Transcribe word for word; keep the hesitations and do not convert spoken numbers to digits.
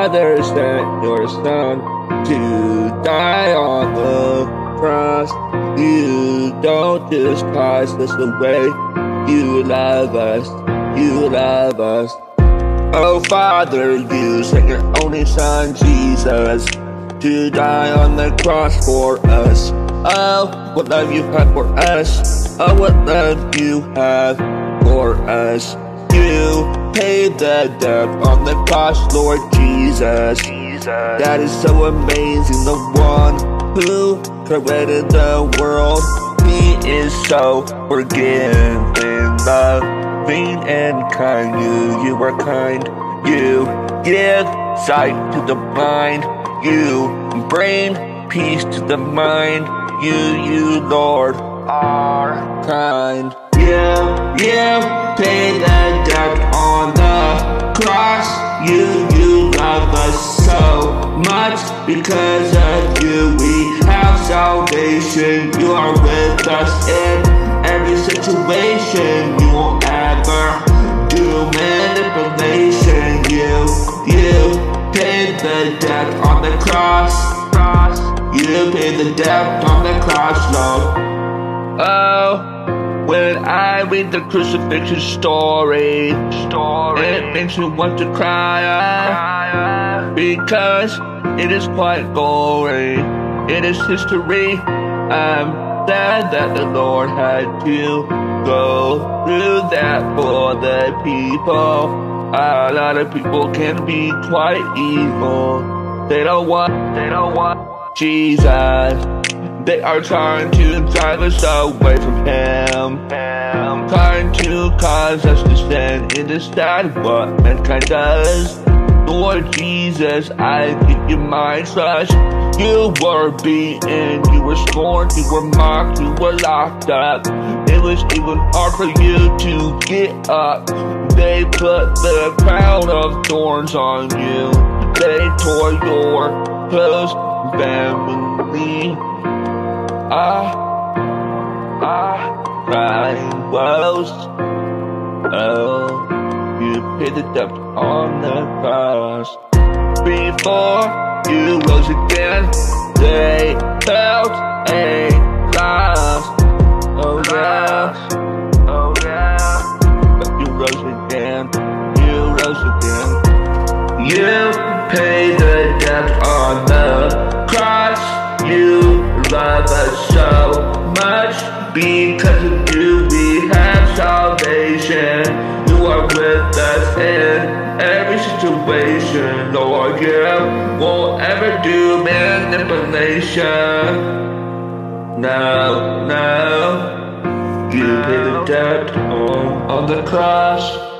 Father sent your Son to die on the cross. You don't just cast us away. You love us. You love us. Oh Father, you sent your only Son Jesus to die on the cross for us. Oh, what love you have for us. Oh, what love you have for us. You paid the debt on the cross, Lord Jesus. Jesus. That is so amazing. The one who created the world, He is so forgiving, loving, and kind. You, you are kind. You give sight to the blind. You bring peace to the mind. You, you, Lord, are kind. You, you paid the debt on the cross. You, you love us so much. Because of you we have salvation. You are with us in every situation. You won't ever do manipulation. You, you paid the debt on the cross. You paid the debt on the cross, Lord. Oh, when I read the crucifixion story, story. It makes me want to cry, uh, because it is quite gory. It is history. I'm sad that the Lord had to go through that for the people. A lot of people can be quite evil. They don't want, they don't want Jesus. They are trying to drive us away from Him, trying to cause us to stand in the stand what mankind does. Lord Jesus, I give you my trust. You were beaten, you were scorned, you were mocked, you were locked up. It was even hard for you to get up. They put the crown of thorns on you. They tore your clothes, family. Ah, ah, crying woes. Oh, you paid the debt on the cross. Before you rose again, they felt a loss. Oh yeah, oh yeah. But you rose again, you rose again. You paid the debt on the cross. You love us so much. Because of you we have salvation. You are with us in every situation. Lord, you won't ever do manipulation. No, no. You paid the debt on, on the cross.